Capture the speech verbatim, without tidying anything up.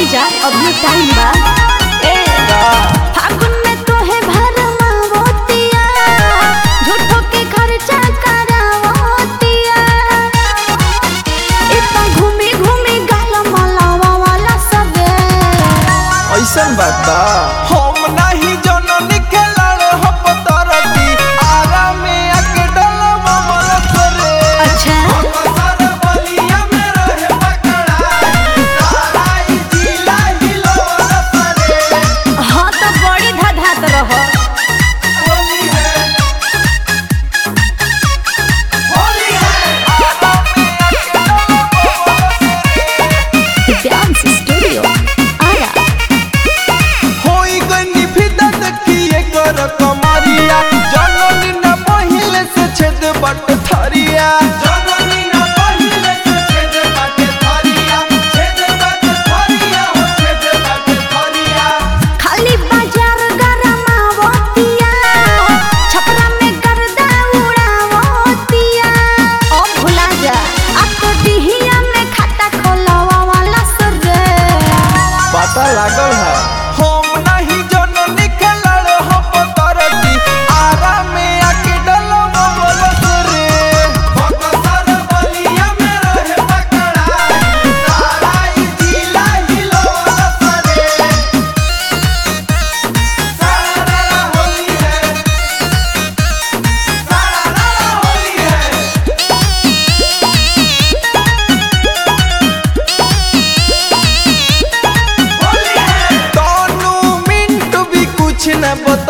चली जा, अभी टाइम बा। ए फागुन में तो है भरमावतिया, झूठो के खर्चा करावतिया। इतना घूमी घूमी गाला मलावा वाला सबे। ऐसन बात बा हम नहीं जननी खेलाड़ हो पतरती आरा में आके डलवा वाला करे। अच्छा सारा बलिया में रहे पकड़ा सारा ई जिला हिलवा करे। हाँ तो बड़ी धधात रहो। होली है होली है आरा में आके डलवा वाला करे। Dance studio Arrah. होई गनी फिदा देखिए कर कमरिया जननी न पहिले से छेद बट थरिया। जननी न पहिले से छेद बट थरिया छेद बट थरिया हो छेद बट थरिया। खाली बाजार गरमावतिया, छपरा में गर्दा उड़ावतिया। ओ भुला जा अब तो डिहिया में खाता खोलवा वाला सरे। पता लागल है हम नहीं जननी खेलाड़ हो पतरती आरा में आके डलवा वाला करे। बकसर बलिया में रहे पकड़ा सारा ई जिला हिलवा करे। सारा होली है सारा होली है। तोनू मिंटू भी कुछ न बता